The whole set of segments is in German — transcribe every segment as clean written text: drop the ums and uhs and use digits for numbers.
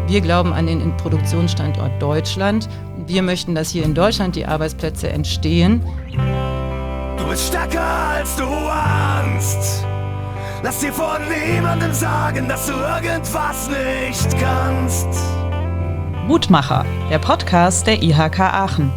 Wir glauben an den Produktionsstandort Deutschland. Wir möchten, dass hier in Deutschland die Arbeitsplätze entstehen. Du bist stärker als du ahnst. Lass dir von niemandem sagen, dass du irgendwas nicht kannst. Mutmacher, der Podcast der IHK Aachen.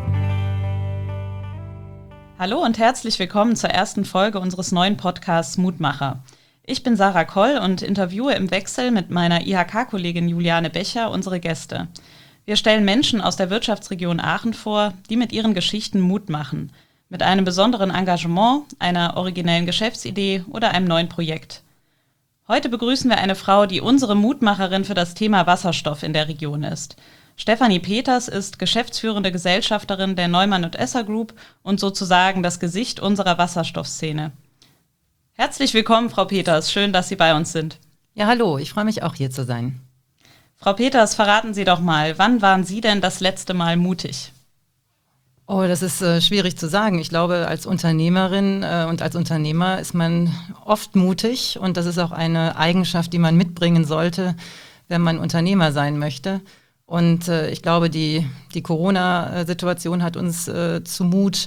Hallo und herzlich willkommen zur ersten Folge unseres neuen Podcasts Mutmacher. Ich bin Sarah Koll und interviewe im Wechsel mit meiner IHK-Kollegin Juliane Becher unsere Gäste. Wir stellen Menschen aus der Wirtschaftsregion Aachen vor, die mit ihren Geschichten Mut machen. Mit einem besonderen Engagement, einer originellen Geschäftsidee oder einem neuen Projekt. Heute begrüßen wir eine Frau, die unsere Mutmacherin für das Thema Wasserstoff in der Region ist. Stefanie Peters ist geschäftsführende Gesellschafterin der Neumann & Esser Group und sozusagen das Gesicht unserer Wasserstoffszene. Herzlich willkommen, Frau Peters. Schön, dass Sie bei uns sind. Ja, hallo. Ich freue mich auch, hier zu sein. Frau Peters, verraten Sie doch mal, wann waren Sie denn das letzte Mal mutig? Oh, das ist schwierig zu sagen. Ich glaube, als Unternehmerin und als Unternehmer ist man oft mutig. Und das ist auch eine Eigenschaft, die man mitbringen sollte, wenn man Unternehmer sein möchte. Und ich glaube, die Corona-Situation hat uns zu Mut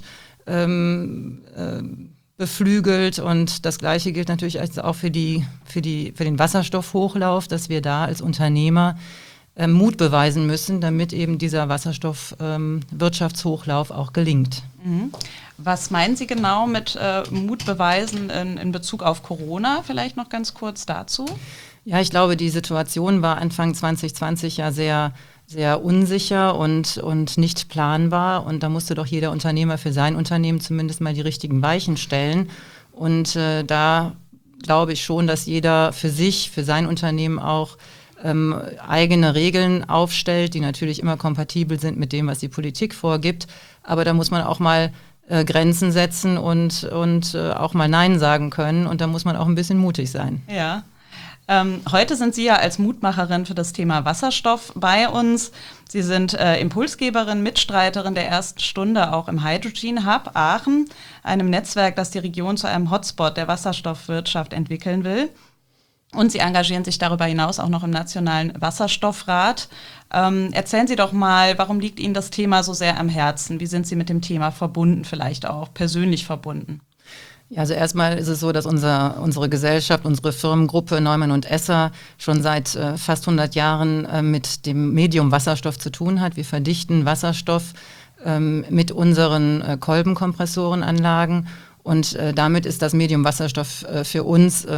beflügelt, und das Gleiche gilt natürlich auch für den Wasserstoffhochlauf, dass wir da als Unternehmer Mut beweisen müssen, damit eben dieser Wasserstoff-Wirtschaftshochlauf auch gelingt. Mhm. Was meinen Sie genau mit Mut beweisen in Bezug auf Corona? Vielleicht noch ganz kurz dazu. Ja, ich glaube, die Situation war Anfang 2020 ja sehr unsicher und nicht planbar. Und da musste doch jeder Unternehmer für sein Unternehmen zumindest mal die richtigen Weichen stellen. Und da glaube ich schon, dass jeder für sich, für sein Unternehmen auch eigene Regeln aufstellt, die natürlich immer kompatibel sind mit dem, was die Politik vorgibt. Aber da muss man auch mal Grenzen setzen und auch mal Nein sagen können. Und da muss man auch ein bisschen mutig sein. Ja. Heute sind Sie ja als Mutmacherin für das Thema Wasserstoff bei uns. Sie sind Impulsgeberin, Mitstreiterin der ersten Stunde auch im Hydrogen Hub Aachen, einem Netzwerk, das die Region zu einem Hotspot der Wasserstoffwirtschaft entwickeln will. Und Sie engagieren sich darüber hinaus auch noch im Nationalen Wasserstoffrat. Erzählen Sie doch mal, warum liegt Ihnen das Thema so sehr am Herzen? Wie sind Sie mit dem Thema verbunden, vielleicht auch persönlich verbunden? Ja, also erstmal ist es so, dass unsere Gesellschaft, unsere Firmengruppe Neumann & Esser schon seit fast 100 Jahren mit dem Medium Wasserstoff zu tun hat. Wir verdichten Wasserstoff mit unseren Kolbenkompressorenanlagen, und damit ist das Medium Wasserstoff für uns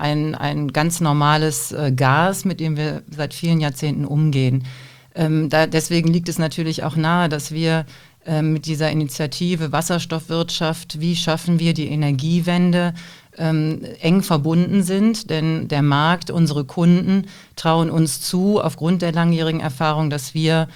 ein ganz normales Gas, mit dem wir seit vielen Jahrzehnten umgehen. Deswegen liegt es natürlich auch nahe, dass wir mit dieser Initiative Wasserstoffwirtschaft, wie schaffen wir die Energiewende, eng verbunden sind, denn der Markt, unsere Kunden trauen uns zu, aufgrund der langjährigen Erfahrung, dass wir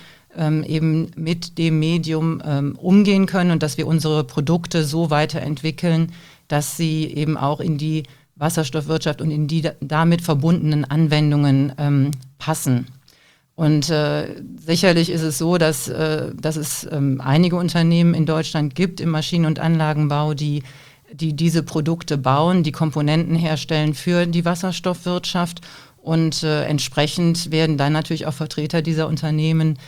eben mit dem Medium umgehen können und dass wir unsere Produkte so weiterentwickeln, dass sie eben auch in die Wasserstoffwirtschaft und in die damit verbundenen Anwendungen passen. Und sicherlich ist es so, dass es einige Unternehmen in Deutschland gibt im Maschinen- und Anlagenbau, die diese Produkte bauen, die Komponenten herstellen für die Wasserstoffwirtschaft. Und entsprechend werden dann natürlich auch Vertreter dieser Unternehmen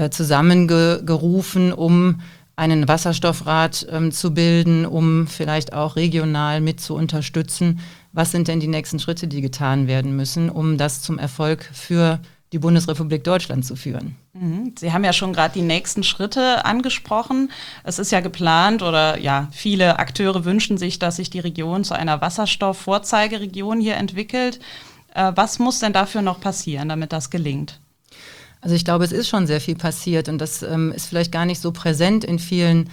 zusammengerufen, um einen Wasserstoffrat zu bilden, um vielleicht auch regional mit zu unterstützen. Was sind denn die nächsten Schritte, die getan werden müssen, um das zum Erfolg für die Bundesrepublik Deutschland zu führen? Sie haben ja schon gerade die nächsten Schritte angesprochen. Es ist ja geplant, oder ja, viele Akteure wünschen sich, dass sich die Region zu einer Wasserstoff-Vorzeigeregion hier entwickelt. Was muss denn dafür noch passieren, damit das gelingt? Also ich glaube, es ist schon sehr viel passiert, und das ist vielleicht gar nicht so präsent in vielen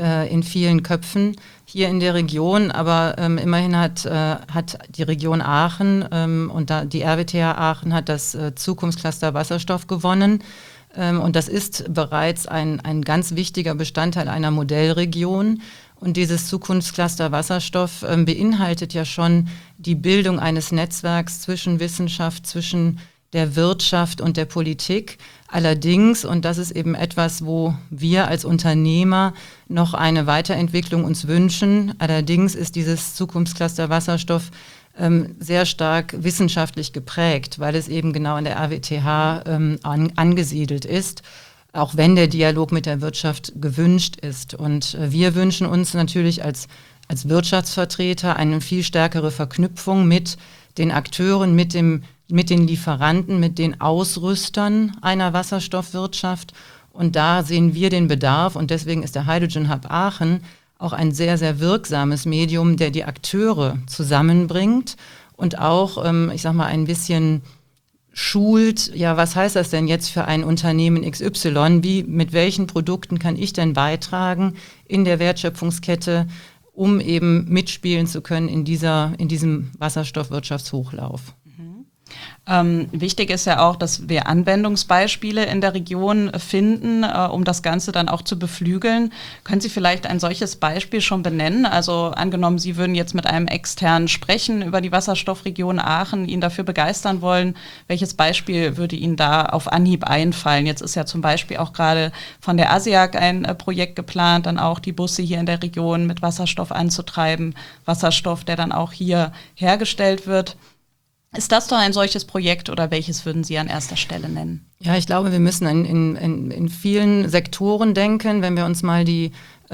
Köpfen hier in der Region, aber immerhin hat die Region Aachen und die RWTH Aachen hat das Zukunftscluster Wasserstoff gewonnen, und das ist bereits ein ganz wichtiger Bestandteil einer Modellregion. Und dieses Zukunftscluster Wasserstoff beinhaltet ja schon die Bildung eines Netzwerks zwischen Wissenschaft, zwischen der Wirtschaft und der Politik. Allerdings, und das ist eben etwas, wo wir als Unternehmer noch eine Weiterentwicklung uns wünschen, allerdings ist dieses Zukunftscluster Wasserstoff sehr stark wissenschaftlich geprägt, weil es eben genau an der RWTH angesiedelt ist, auch wenn der Dialog mit der Wirtschaft gewünscht ist. Und wir wünschen uns natürlich als Wirtschaftsvertreter eine viel stärkere Verknüpfung mit den Akteuren, mit den Lieferanten, mit den Ausrüstern einer Wasserstoffwirtschaft. Und da sehen wir den Bedarf und deswegen ist der Hydrogen Hub Aachen auch ein sehr, sehr wirksames Medium, der die Akteure zusammenbringt und auch, ein bisschen schult, ja, was heißt das denn jetzt für ein Unternehmen XY? Mit welchen Produkten kann ich denn beitragen in der Wertschöpfungskette, um eben mitspielen zu können in diesem Wasserstoffwirtschaftshochlauf? Wichtig ist ja auch, dass wir Anwendungsbeispiele in der Region finden, um das Ganze dann auch zu beflügeln. Können Sie vielleicht ein solches Beispiel schon benennen? Also angenommen, Sie würden jetzt mit einem Externen sprechen über die Wasserstoffregion Aachen, ihn dafür begeistern wollen. Welches Beispiel würde Ihnen da auf Anhieb einfallen? Jetzt ist ja zum Beispiel auch gerade von der ASIAG ein Projekt geplant, dann auch die Busse hier in der Region mit Wasserstoff anzutreiben. Wasserstoff, der dann auch hier hergestellt wird. Ist das doch ein solches Projekt oder welches würden Sie an erster Stelle nennen? Ja, ich glaube, wir müssen in vielen Sektoren denken, wenn wir uns mal die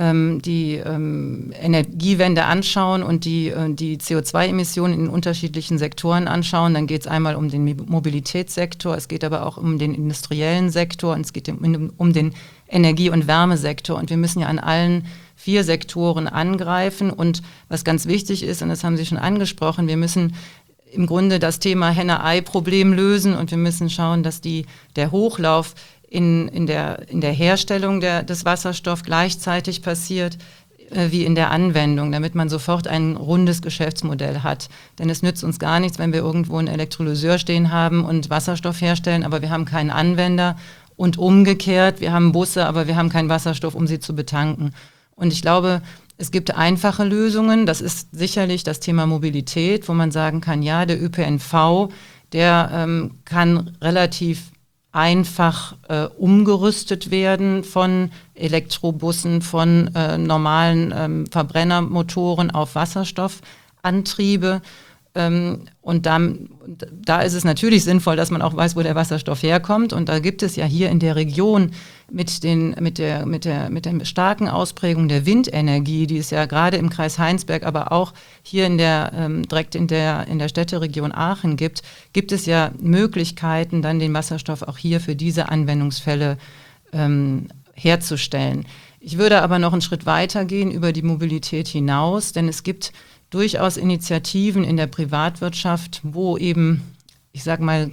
Energiewende anschauen und die CO2-Emissionen in unterschiedlichen Sektoren anschauen, dann geht es einmal um den Mobilitätssektor, es geht aber auch um den industriellen Sektor und es geht um den Energie- und Wärmesektor. Und wir müssen ja an allen 4 Sektoren angreifen. Und was ganz wichtig ist, und das haben Sie schon angesprochen, wir müssen im Grunde das Thema Henne-Ei-Problem lösen und wir müssen schauen, dass der Hochlauf in der Herstellung des Wasserstoffs gleichzeitig passiert wie in der Anwendung, damit man sofort ein rundes Geschäftsmodell hat. Denn es nützt uns gar nichts, wenn wir irgendwo einen Elektrolyseur stehen haben und Wasserstoff herstellen, aber wir haben keinen Anwender und umgekehrt, wir haben Busse, aber wir haben keinen Wasserstoff, um sie zu betanken. Und ich glaube, es gibt einfache Lösungen, das ist sicherlich das Thema Mobilität, wo man sagen kann, ja, der ÖPNV, der kann relativ einfach umgerüstet werden von Elektrobussen, von normalen Verbrennermotoren auf Wasserstoffantriebe. Und da ist es natürlich sinnvoll, dass man auch weiß, wo der Wasserstoff herkommt. Und da gibt es ja hier in der Region mit der starken Ausprägung der Windenergie, die es ja gerade im Kreis Heinsberg, aber auch hier direkt in der Städteregion Aachen gibt es ja Möglichkeiten, dann den Wasserstoff auch hier für diese Anwendungsfälle herzustellen. Ich würde aber noch einen Schritt weiter gehen über die Mobilität hinaus, denn es gibt durchaus Initiativen in der Privatwirtschaft, wo eben, ich sag mal,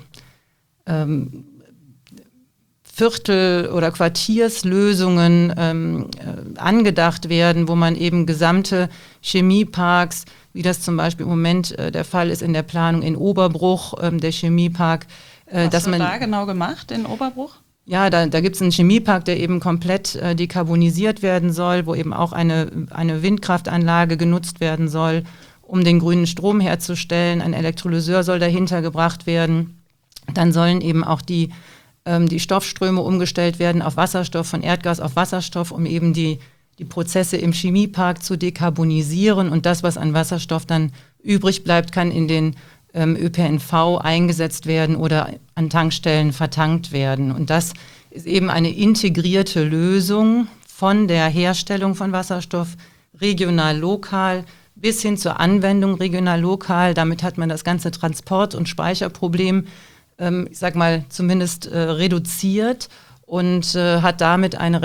Viertel- oder Quartierslösungen angedacht werden, wo man eben gesamte Chemieparks, wie das zum Beispiel im Moment der Fall ist in der Planung in Oberbruch, der Chemiepark. Was wird da genau gemacht in Oberbruch? Ja, da gibt es einen Chemiepark, der eben komplett dekarbonisiert werden soll, wo eben auch eine Windkraftanlage genutzt werden soll, um den grünen Strom herzustellen. Ein Elektrolyseur soll dahinter gebracht werden. Dann sollen eben auch die Stoffströme umgestellt werden auf Wasserstoff, von Erdgas auf Wasserstoff, um eben die Prozesse im Chemiepark zu dekarbonisieren. Und das, was an Wasserstoff dann übrig bleibt, kann in den ÖPNV eingesetzt werden oder an Tankstellen vertankt werden. Und das ist eben eine integrierte Lösung von der Herstellung von Wasserstoff regional, lokal bis hin zur Anwendung regional, lokal. Damit hat man das ganze Transport- und Speicherproblem, ich sag mal, zumindest reduziert und hat damit ein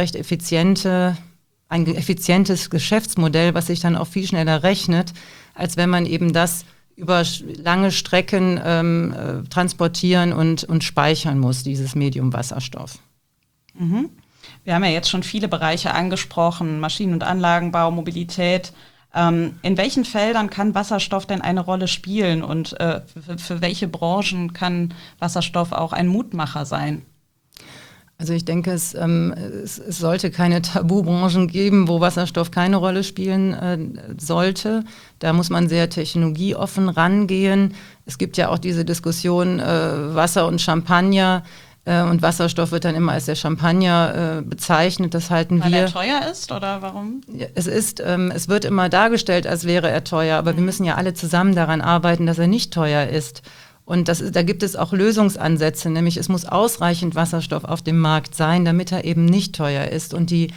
effizientes Geschäftsmodell, was sich dann auch viel schneller rechnet, als wenn man eben das über lange Strecken transportieren und speichern muss, dieses Medium Wasserstoff. Mhm. Wir haben ja jetzt schon viele Bereiche angesprochen, Maschinen- und Anlagenbau, Mobilität. In welchen Feldern kann Wasserstoff denn eine Rolle spielen und für welche Branchen kann Wasserstoff auch ein Mutmacher sein? Also ich denke, es sollte keine Tabubranchen geben, wo Wasserstoff keine Rolle spielen sollte. Da muss man sehr technologieoffen rangehen. Es gibt ja auch diese Diskussion Wasser und Champagner. Und Wasserstoff wird dann immer als der Champagner bezeichnet. Das halten Weil wir. er teuer ist oder warum? Ja, es wird immer dargestellt, als wäre er teuer, aber wir müssen ja alle zusammen daran arbeiten, dass er nicht teuer ist. Und da gibt es auch Lösungsansätze, nämlich es muss ausreichend Wasserstoff auf dem Markt sein, damit er eben nicht teuer ist. Und die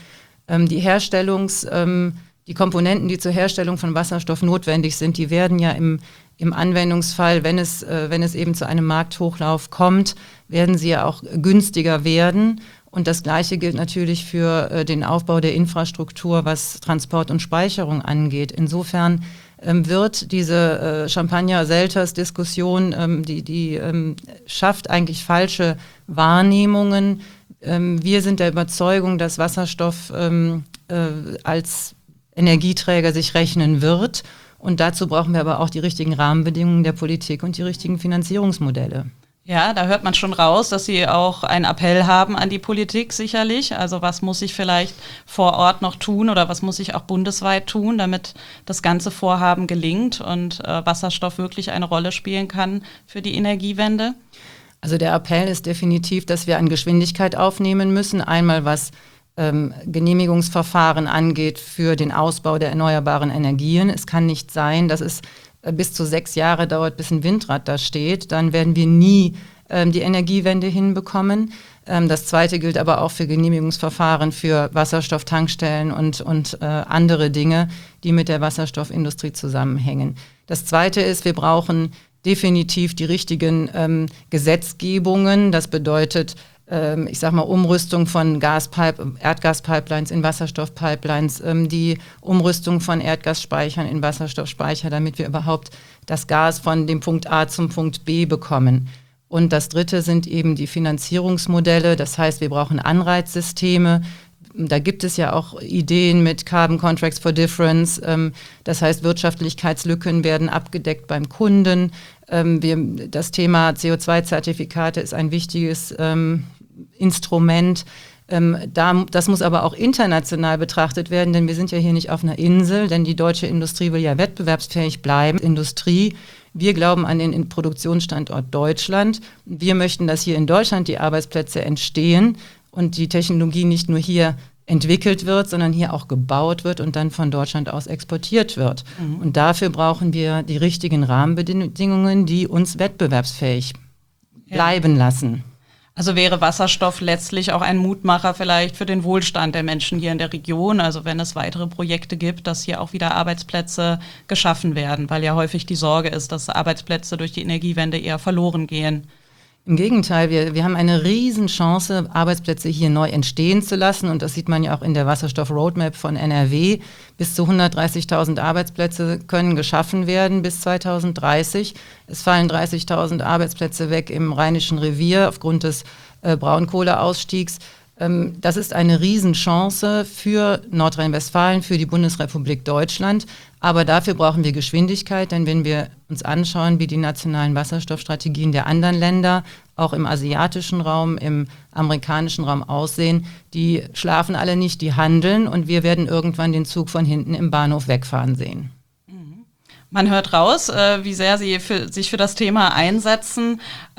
Komponenten, die zur Herstellung von Wasserstoff notwendig sind, die werden ja im Anwendungsfall, wenn es eben zu einem Markthochlauf kommt, werden sie ja auch günstiger werden. Und das Gleiche gilt natürlich für den Aufbau der Infrastruktur, was Transport und Speicherung angeht. Insofern wird diese Champagner-Selters-Diskussion, die schafft eigentlich falsche Wahrnehmungen. Wir sind der Überzeugung, dass Wasserstoff als Energieträger sich rechnen wird. Und dazu brauchen wir aber auch die richtigen Rahmenbedingungen der Politik und die richtigen Finanzierungsmodelle. Ja, da hört man schon raus, dass Sie auch einen Appell haben an die Politik sicherlich. Also was muss ich vielleicht vor Ort noch tun oder was muss ich auch bundesweit tun, damit das ganze Vorhaben gelingt und Wasserstoff wirklich eine Rolle spielen kann für die Energiewende? Also der Appell ist definitiv, dass wir an Geschwindigkeit aufnehmen müssen. Einmal was Genehmigungsverfahren angeht für den Ausbau der erneuerbaren Energien. Es kann nicht sein, dass es bis zu 6 Jahre dauert, bis ein Windrad da steht. Dann werden wir nie die Energiewende hinbekommen. Das Zweite gilt aber auch für Genehmigungsverfahren für Wasserstofftankstellen und andere Dinge, die mit der Wasserstoffindustrie zusammenhängen. Das Zweite ist, wir brauchen definitiv die richtigen Gesetzgebungen. Das bedeutet, ich sag mal, Umrüstung von Erdgaspipelines in Wasserstoffpipelines, die Umrüstung von Erdgasspeichern in Wasserstoffspeicher, damit wir überhaupt das Gas von dem Punkt A zum Punkt B bekommen. Und das Dritte sind eben die Finanzierungsmodelle. Das heißt, wir brauchen Anreizsysteme. Da gibt es ja auch Ideen mit Carbon Contracts for Difference. Das heißt, Wirtschaftlichkeitslücken werden abgedeckt beim Kunden. Das Thema CO2-Zertifikate ist ein wichtiges Instrument. Das muss aber auch international betrachtet werden, denn wir sind ja hier nicht auf einer Insel, denn die deutsche Industrie will ja wettbewerbsfähig bleiben. Wir glauben an den Produktionsstandort Deutschland. Wir möchten, dass hier in Deutschland die Arbeitsplätze entstehen und die Technologie nicht nur hier entwickelt wird, sondern hier auch gebaut wird und dann von Deutschland aus exportiert wird. Mhm. Und dafür brauchen wir die richtigen Rahmenbedingungen, die uns wettbewerbsfähig bleiben lassen. Also wäre Wasserstoff letztlich auch ein Mutmacher vielleicht für den Wohlstand der Menschen hier in der Region, also wenn es weitere Projekte gibt, dass hier auch wieder Arbeitsplätze geschaffen werden, weil ja häufig die Sorge ist, dass Arbeitsplätze durch die Energiewende eher verloren gehen. Im Gegenteil, wir haben eine Riesenchance, Arbeitsplätze hier neu entstehen zu lassen. Und das sieht man ja auch in der Wasserstoff-Roadmap von NRW. Bis zu 130.000 Arbeitsplätze können geschaffen werden bis 2030. Es fallen 30.000 Arbeitsplätze weg im Rheinischen Revier aufgrund des Braunkohleausstiegs. Das ist eine Riesenchance für Nordrhein-Westfalen, für die Bundesrepublik Deutschland. Aber dafür brauchen wir Geschwindigkeit, denn wenn wir uns anschauen, wie die nationalen Wasserstoffstrategien der anderen Länder, auch im asiatischen Raum, im amerikanischen Raum aussehen, die schlafen alle nicht, die handeln und wir werden irgendwann den Zug von hinten im Bahnhof wegfahren sehen. Man hört raus, wie sehr Sie sich für das Thema einsetzen.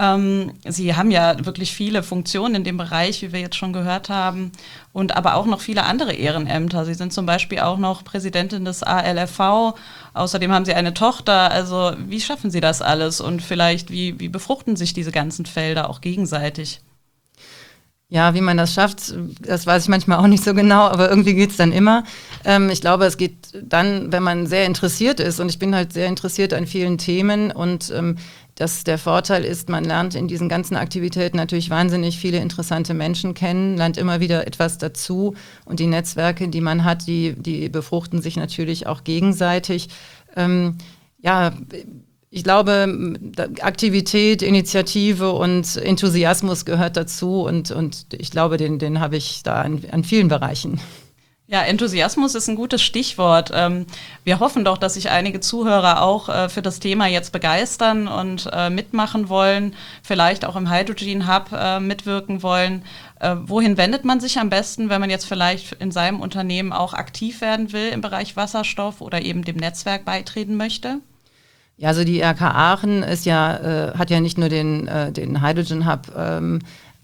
Sie haben ja wirklich viele Funktionen in dem Bereich, wie wir jetzt schon gehört haben, und aber auch noch viele andere Ehrenämter. Sie sind zum Beispiel auch noch Präsidentin des ALFV. Außerdem haben Sie eine Tochter. Also wie schaffen Sie das alles? Und vielleicht, wie befruchten sich diese ganzen Felder auch gegenseitig? Ja, wie man das schafft, das weiß ich manchmal auch nicht so genau, aber irgendwie geht's dann immer. Ich glaube, es geht dann, wenn man sehr interessiert ist, und ich bin halt sehr interessiert an vielen Themen und der Vorteil ist, man lernt in diesen ganzen Aktivitäten natürlich wahnsinnig viele interessante Menschen kennen, lernt immer wieder etwas dazu und die Netzwerke, die man hat, die befruchten sich natürlich auch gegenseitig. Ich glaube, Aktivität, Initiative und Enthusiasmus gehört dazu und ich glaube, den habe ich da an vielen Bereichen. Ja, Enthusiasmus ist ein gutes Stichwort. Wir hoffen doch, dass sich einige Zuhörer auch für das Thema jetzt begeistern und mitmachen wollen, vielleicht auch im Hydrogen Hub mitwirken wollen. Wohin wendet man sich am besten, wenn man jetzt vielleicht in seinem Unternehmen auch aktiv werden will im Bereich Wasserstoff oder eben dem Netzwerk beitreten möchte? Ja, also die IHK Aachen hat ja nicht nur den Hydrogen Hub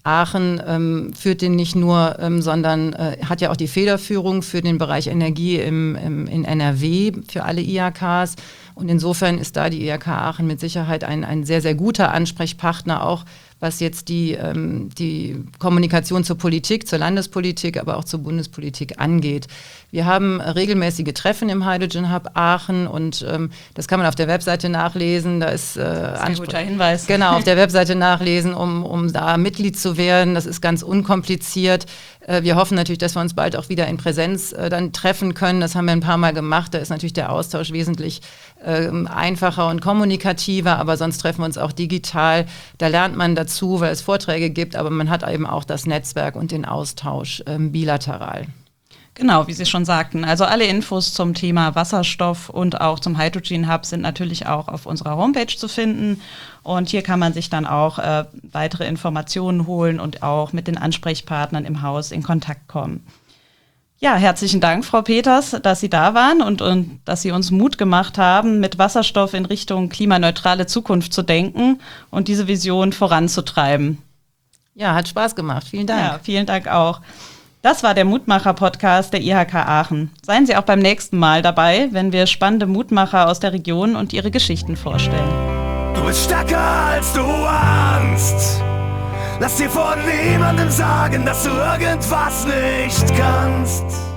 Aachen führt den nicht nur, sondern hat ja auch die Federführung für den Bereich Energie in NRW für alle IHKs. Und insofern ist da die IHK Aachen mit Sicherheit ein sehr, sehr guter Ansprechpartner, auch was jetzt die Kommunikation zur Politik, zur Landespolitik, aber auch zur Bundespolitik angeht. Wir haben regelmäßige Treffen im Hydrogen Hub Aachen und das kann man auf der Webseite nachlesen. Da ist ein guter Hinweis. Genau, auf der Webseite nachlesen, um da Mitglied zu werden. Das ist ganz unkompliziert. Wir hoffen natürlich, dass wir uns bald auch wieder in Präsenz dann treffen können. Das haben wir ein paar Mal gemacht. Da ist natürlich der Austausch wesentlich einfacher und kommunikativer, aber sonst treffen wir uns auch digital. Da lernt man dazu, weil es Vorträge gibt, aber man hat eben auch das Netzwerk und den Austausch bilateral. Genau, wie Sie schon sagten. Also alle Infos zum Thema Wasserstoff und auch zum Hydrogen Hub sind natürlich auch auf unserer Homepage zu finden. Und hier kann man sich dann auch weitere Informationen holen und auch mit den Ansprechpartnern im Haus in Kontakt kommen. Ja, herzlichen Dank, Frau Peters, dass Sie da waren und dass Sie uns Mut gemacht haben, mit Wasserstoff in Richtung klimaneutrale Zukunft zu denken und diese Vision voranzutreiben. Ja, hat Spaß gemacht. Vielen Dank. Ja, vielen Dank auch. Das war der Mutmacher-Podcast der IHK Aachen. Seien Sie auch beim nächsten Mal dabei, wenn wir spannende Mutmacher aus der Region und ihre Geschichten vorstellen. Du bist stärker als du ahnst. Lass dir von niemandem sagen, dass du irgendwas nicht kannst.